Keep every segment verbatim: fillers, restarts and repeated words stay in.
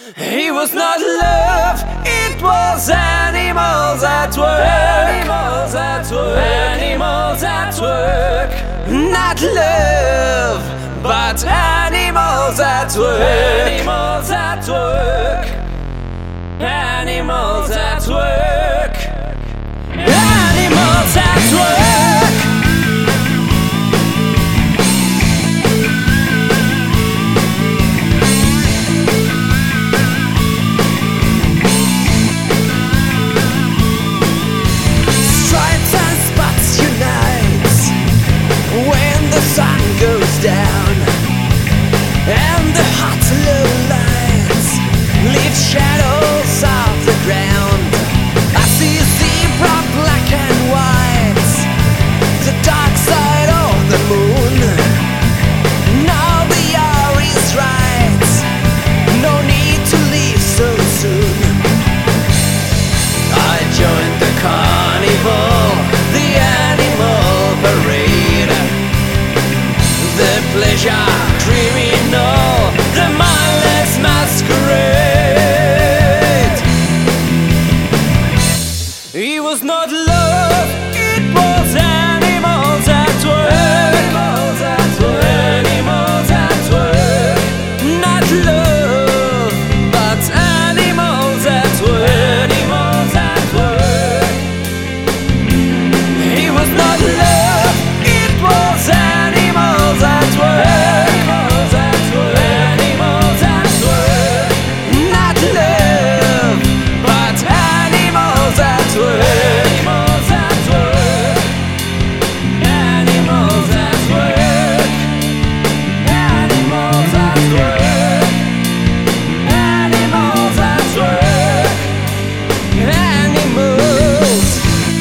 He was not love, it was animals at work. Animals at work. Animals at work. Not love, but animals at work. Animals at work. Animals at work. Animals at work. Stripes and spots unite when the sun goes down, and the hot low lights leave shadows of the ground. I see zebra black and white, the dark side of the moon. Now the hour is right, no need to leave so soon. I joined the carnival, the animal parade, the pleasure criminal, the mindless masquerade. It was not love, it was animals at work. Animals at work. Animals at work. Not love, but animals at work. Animals at work. It was not love, it was animals at work. Animals at work. Animals at work. Not love, but animals at work. Animals at work. Animals at work. Animals at work. Animals at work. Animals.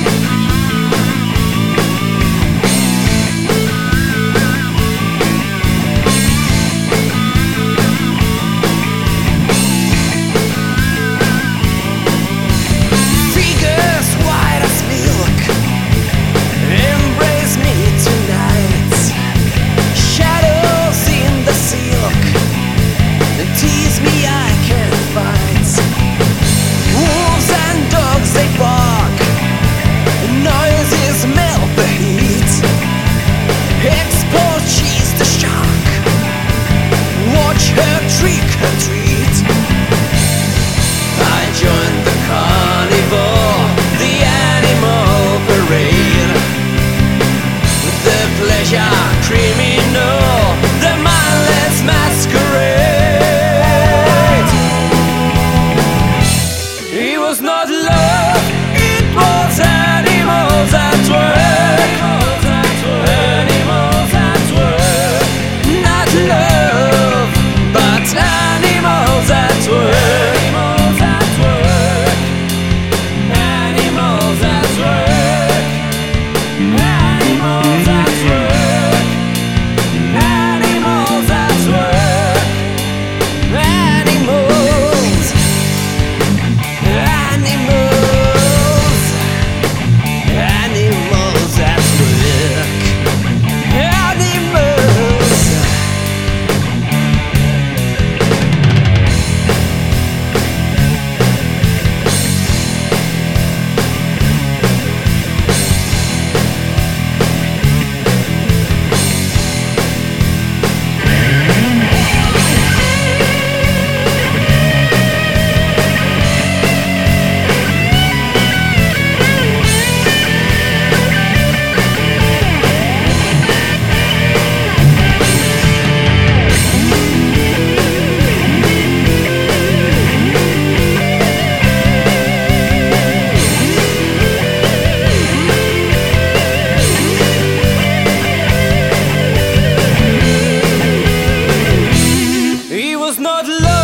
Figures white as milk embrace me tonight. Shadows in the silk tease me, I can't fight. Wolves and dogs they bark, noises melt the heat. Export cheese the shark, watch her trick or treat. I joined the carnival, the animal parade, the pleasure criminal, the mindless masquerade. It was not love, it was animals at work. Animals at work. Animals at work. Not love, but animals at work. Animals at work. Animals at work. Animals at work. Animals at work. Animals. Animals. Animals at work. Animals. It was not love.